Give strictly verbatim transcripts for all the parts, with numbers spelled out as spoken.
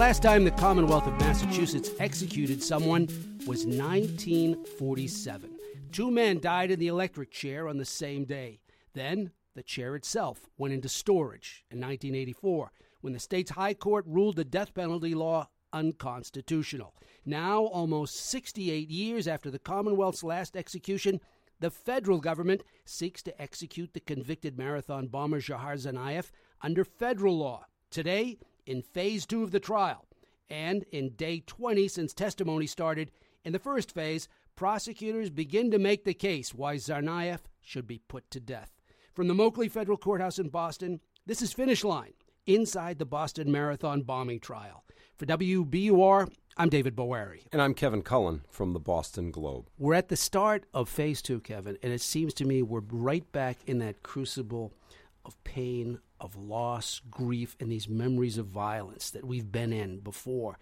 last time the Commonwealth of Massachusetts executed someone was nineteen forty-seven. Two men died in the electric chair on the same day. Then the chair itself went into storage in nineteen eighty-four when the state's high court ruled the death penalty law unconstitutional. Now, almost sixty-eight years after the Commonwealth's last execution, the federal government seeks to execute the convicted marathon bomber Dzhokhar Tsarnaev under federal law. Today, in phase two of the trial, and in day twenty since testimony started, in the first phase, prosecutors begin to make the case why Tsarnaev should be put to death. From the Moakley Federal Courthouse in Boston, this is Finish Line, inside the Boston Marathon bombing trial. For W B U R, I'm David Bowery. And I'm Kevin Cullen from the Boston Globe. We're at the start of phase two, Kevin, and it seems to me we're right back in that crucible of pain, of loss, grief, and these memories of violence that we've been in before.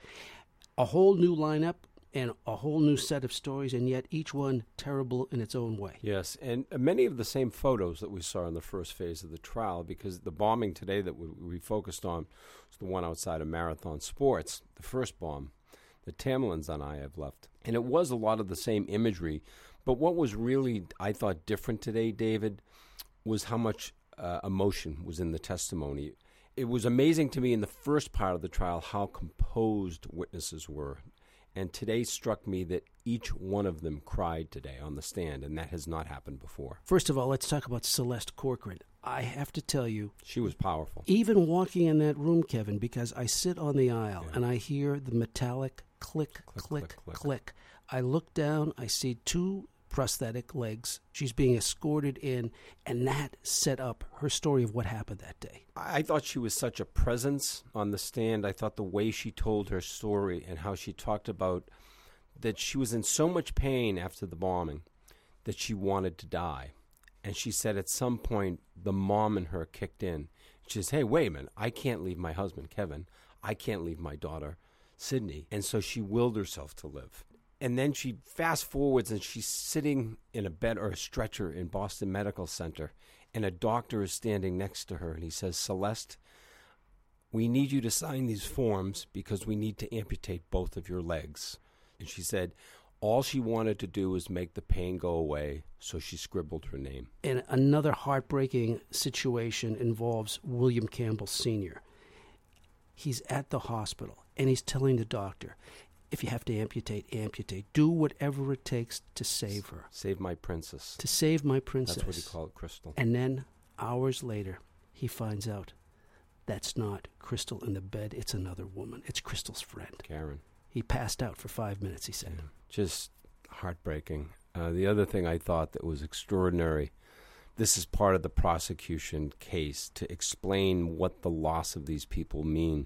A whole new lineup and a whole new set of stories, and yet each one terrible in its own way. Yes, and many of the same photos that we saw in the first phase of the trial, because the bombing today that we, we focused on was the one outside of Marathon Sports, the first bomb that Tamerlan Tsarnaev left. And it was a lot of the same imagery, but what was really, I thought, different today, David, was how much uh, emotion was in the testimony. It was amazing to me in the first part of the trial how composed witnesses were. And today struck me that each one of them cried today on the stand, and that has not happened before. First of all, let's talk about Celeste Corcoran. I have to tell you, she was powerful. Even walking in that room, Kevin, because I sit on the aisle yeah. and I hear the metallic click, click, click, click, click, click. I look down, I see two prosthetic legs. She's being escorted in, and that set up her story of what happened that day. I thought she was such a presence on the stand. I thought the way she told her story and how she talked about that she was in so much pain after the bombing that she wanted to die. And she said at some point the mom in her kicked in. She says, hey, wait a minute, I can't leave my husband, Kevin. I can't leave my daughter, Sydney. And so she willed herself to live. And then she fast forwards and she's sitting in a bed or a stretcher in Boston Medical Center, and a doctor is standing next to her, and he says, Celeste, we need you to sign these forms because we need to amputate both of your legs. And she said all she wanted to do was make the pain go away, so she scribbled her name. And another heartbreaking situation involves William Campbell Senior He's at the hospital, and he's telling the doctor, if you have to amputate, amputate. Do whatever it takes to save her. Save my princess. To save my princess. That's what he called Crystal. And then, hours later, he finds out that's not Crystal in the bed. It's another woman. It's Crystal's friend. Karen. He passed out for five minutes, he said. Yeah, just heartbreaking. Uh, the other thing I thought that was extraordinary, this is part of the prosecution case to explain what the loss of these people mean.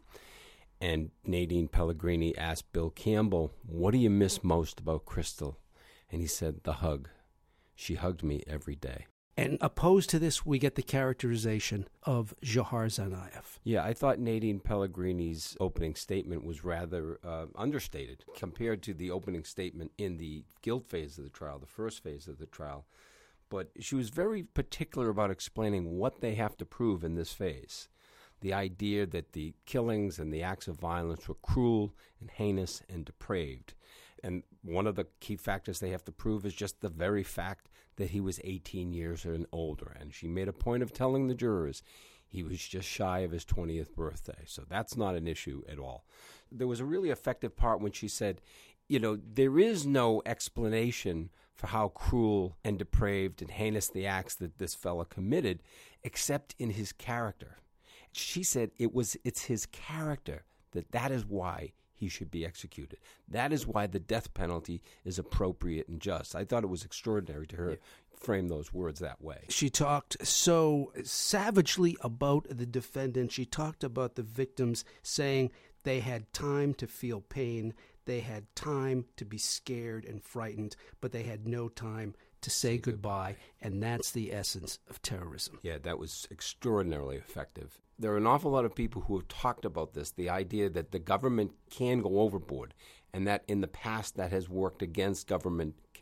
And Nadine Pellegrini asked Bill Campbell, what do you miss most about Crystal? And he said, the hug. She hugged me every day. And opposed to this, we get the characterization of Dzhokhar Tsarnaev. Yeah, I thought Nadine Pellegrini's opening statement was rather uh, understated compared to the opening statement in the guilt phase of the trial, the first phase of the trial. But she was very particular about explaining what they have to prove in this phase. The idea that the killings and the acts of violence were cruel and heinous and depraved. And one of the key factors they have to prove is just the very fact that he was eighteen years and older. And she made a point of telling the jurors he was just shy of his twentieth birthday. So that's not an issue at all. There was a really effective part when she said, you know, there is no explanation for how cruel and depraved and heinous the acts that this fella committed, except in his character. She said it was it's his character that that is why he should be executed. That is why the death penalty is appropriate and just. I thought it was extraordinary to her yeah. frame those words that way. She talked so savagely about the defendant. She talked about the victims, saying they had time to feel pain. They had time to be scared and frightened, but they had no time to say goodbye, and that's the essence of terrorism. Yeah, that was extraordinarily effective. There are an awful lot of people who have talked about this, the idea that the government can go overboard, and that in the past that has worked against government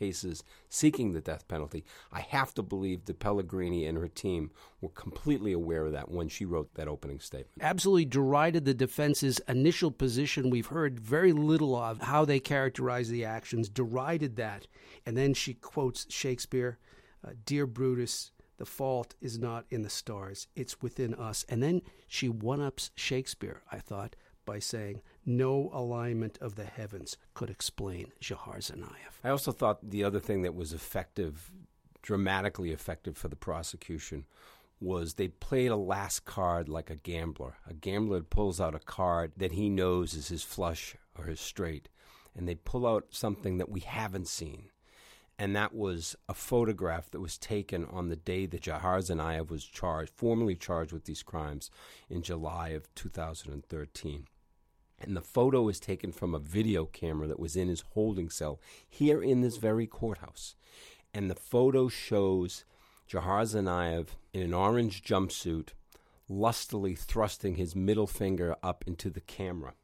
cases seeking the death penalty. I have to believe that Pellegrini and her team were completely aware of that when she wrote that opening statement. Absolutely derided the defense's initial position. We've heard very little of how they characterize the actions, derided that. And then she quotes Shakespeare, uh, "Dear Brutus, the fault is not in the stars, it's within us." And then she one-ups Shakespeare, I thought, by saying, "No alignment of the heavens could explain Dzhokhar Tsarnaev." I also thought the other thing that was effective, dramatically effective for the prosecution, was they played a last card like a gambler. A gambler pulls out a card that he knows is his flush or his straight, and they pull out something that we haven't seen. And that was a photograph that was taken on the day that Dzhokhar Tsarnaev was charged, formally charged with these crimes in July of two thousand thirteen. And the photo is taken from a video camera that was in his holding cell here in this very courthouse. And the photo shows Dzhokhar Tsarnaev in an orange jumpsuit, lustily thrusting his middle finger up into the camera.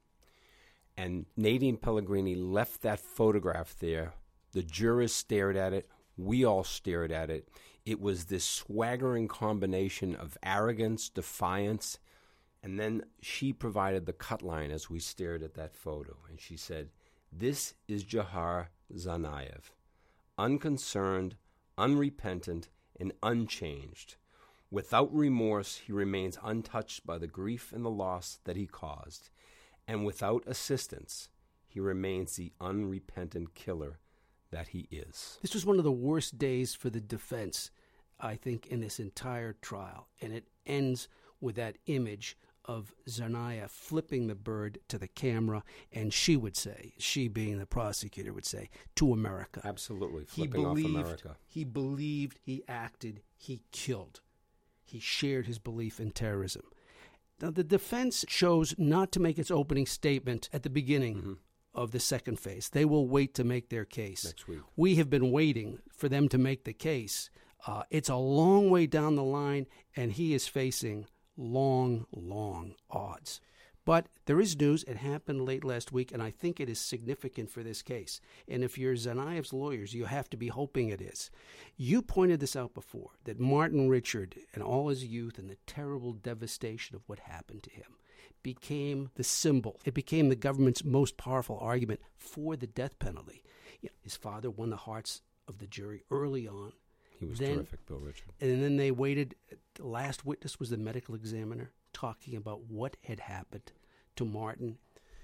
And Nadine Pellegrini left that photograph there. The jurors stared at it. We all stared at it. It was this swaggering combination of arrogance, defiance, and then she provided the cut line as we stared at that photo. And she said, "This is Dzhokhar Tsarnaev, unconcerned, unrepentant, and unchanged. Without remorse, he remains untouched by the grief and the loss that he caused. And without assistance, he remains the unrepentant killer that he is." This was one of the worst days for the defense, I think, in this entire trial. And it ends with that image of Tsarnaev flipping the bird to the camera, and she would say, she being the prosecutor would say, "To America." Absolutely, flipping he believed, off America. He believed, he acted, he killed. He shared his belief in terrorism. Now, the defense chose not to make its opening statement at the beginning mm-hmm. of the second phase. They will wait to make their case. Next week. We have been waiting for them to make the case. Uh, it's a long way down the line, and he is facing long, long odds. But there is news. It happened late last week, and I think it is significant for this case. And if you're Tsarnaev's lawyers, you have to be hoping it is. You pointed this out before, that Martin Richard and all his youth and the terrible devastation of what happened to him became the symbol. It became the government's most powerful argument for the death penalty. You know, his father won the hearts of the jury early on. He was then, terrific, Bill Richard. And then they waited. The last witness was the medical examiner talking about what had happened to Martin.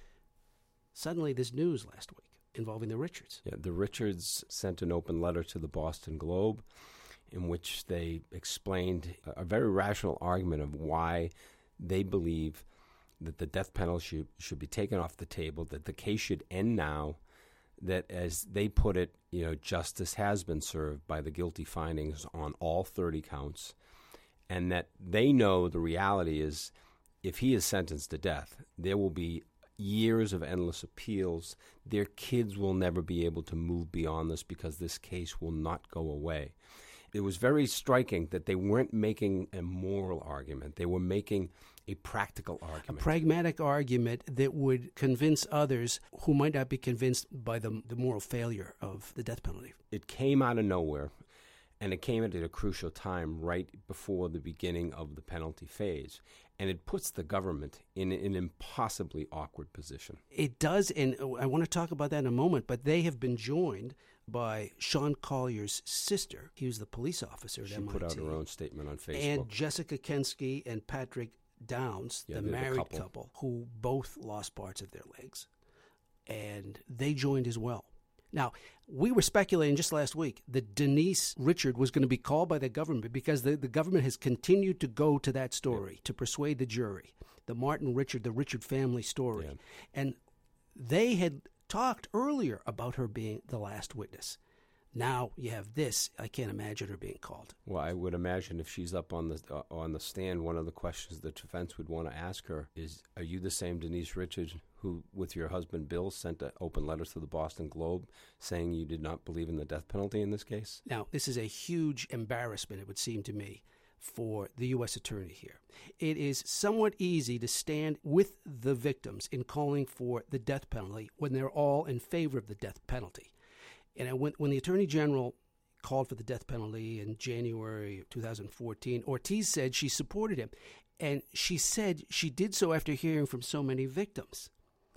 Suddenly, this news last week involving the Richards. Yeah, the Richards sent an open letter to the Boston Globe in which they explained a, a very rational argument of why they believe that the death penalty should, should be taken off the table, that the case should end now, that, as they put it, you know, justice has been served by the guilty findings on all thirty counts, and that they know the reality is if he is sentenced to death, there will be years of endless appeals. Their kids will never be able to move beyond this because this case will not go away. It was very striking that they weren't making a moral argument. They were making a practical argument. A pragmatic argument that would convince others who might not be convinced by the, the moral failure of the death penalty. It came out of nowhere, and it came at a crucial time right before the beginning of the penalty phase. And it puts the government in an impossibly awkward position. It does, and I want to talk about that in a moment, but they have been joined by Sean Collier's sister. He was the police officer at she M I T. She put out her own statement on Facebook. And Jessica Kensky and Patrick Downs, yeah, the married the couple. couple, who both lost parts of their legs. And they joined as well. Now, we were speculating just last week that Denise Richard was going to be called by the government because the, the government has continued to go to that story yeah. to persuade the jury, the Martin Richard, the Richard family story. Yeah. And they had talked earlier about her being the last witness. Now you have this. I can't imagine her being called. Well, I would imagine if she's up on the uh, on the stand, one of the questions the defense would want to ask her is, are you the same Denise Richard who, with your husband Bill, sent an open letter to the Boston Globe saying you did not believe in the death penalty in this case? Now, this is a huge embarrassment, it would seem to me, for the U S attorney here. It is somewhat easy to stand with the victims in calling for the death penalty when they're all in favor of the death penalty. And when, when the Attorney General called for the death penalty in January of two thousand fourteen, Ortiz said she supported him. And she said she did so after hearing from so many victims.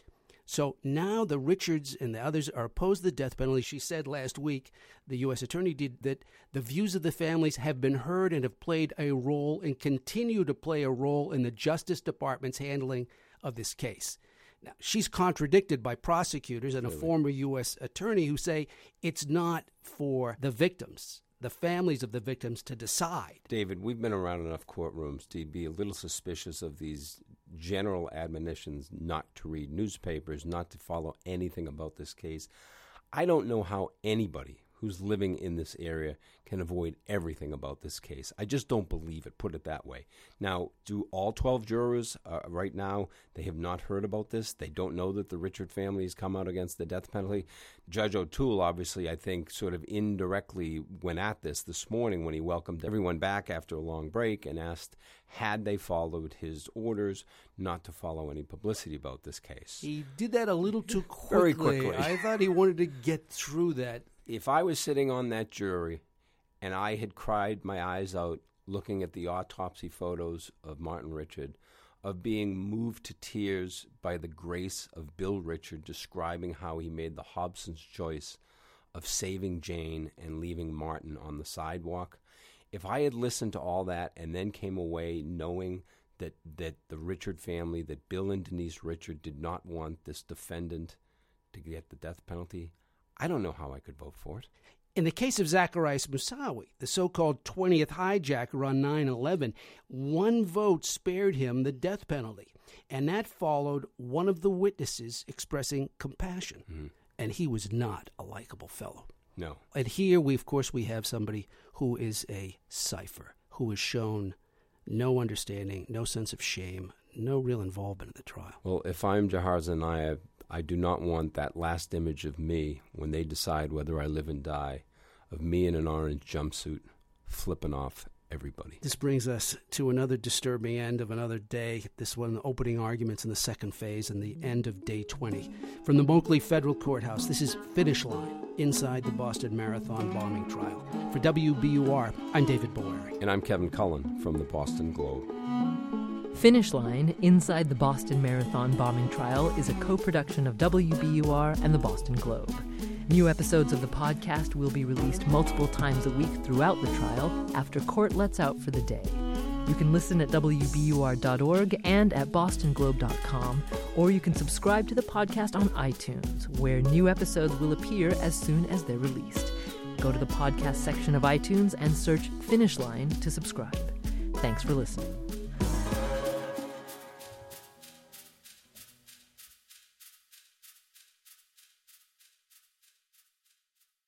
So now the Richards and the others are opposed to the death penalty. She said last week, the U S attorney did, that the views of the families have been heard and have played a role and continue to play a role in the Justice Department's handling of this case. Now, she's contradicted by prosecutors and a really? former U S attorney who say it's not for the victims, the families of the victims, to decide. David, we've been around enough courtrooms to be a little suspicious of these general admonitions not to read newspapers, not to follow anything about this case. I don't know how anybody who's living in this area can avoid everything about this case. I just don't believe it, put it that way. Now, do all twelve jurors uh, right now, they have not heard about this? They don't know that the Richard family has come out against the death penalty? Judge O'Toole, obviously, I think, sort of indirectly went at this this morning when he welcomed everyone back after a long break and asked, had they followed his orders not to follow any publicity about this case? He did that a little too quickly. Very quickly. I thought he wanted to get through that. If I was sitting on that jury and I had cried my eyes out looking at the autopsy photos of Martin Richard, of being moved to tears by the grace of Bill Richard describing how he made the Hobson's choice of saving Jane and leaving Martin on the sidewalk, if I had listened to all that and then came away knowing that, that the Richard family, that Bill and Denise Richard did not want this defendant to get the death penalty, I don't know how I could vote for it. In the case of Zacharias Moussaoui, the so-called twentieth hijacker on nine eleven, one vote spared him the death penalty, and that followed one of the witnesses expressing compassion, mm-hmm. and he was not a likable fellow. No. And here, we of course, we have somebody who is a cipher, who has shown no understanding, no sense of shame, no real involvement in the trial. Well, if I'm Jahar Zanaya, I do not want that last image of me when they decide whether I live and die, of me in an orange jumpsuit flipping off everybody. This brings us to another disturbing end of another day. This one, the opening arguments in the second phase and the end of day twenty. From the Moakley Federal Courthouse, this is Finish Line, inside the Boston Marathon bombing trial. For W B U R, I'm David Boeri. And I'm Kevin Cullen from the Boston Globe. Finish Line, Inside the Boston Marathon Bombing Trial is a co-production of W B U R and the Boston Globe. New episodes of the podcast will be released multiple times a week throughout the trial after court lets out for the day. You can listen at W B U R dot org and at boston globe dot com, or you can subscribe to the podcast on iTunes, where new episodes will appear as soon as they're released. Go to the podcast section of iTunes and search Finish Line to subscribe. Thanks for listening.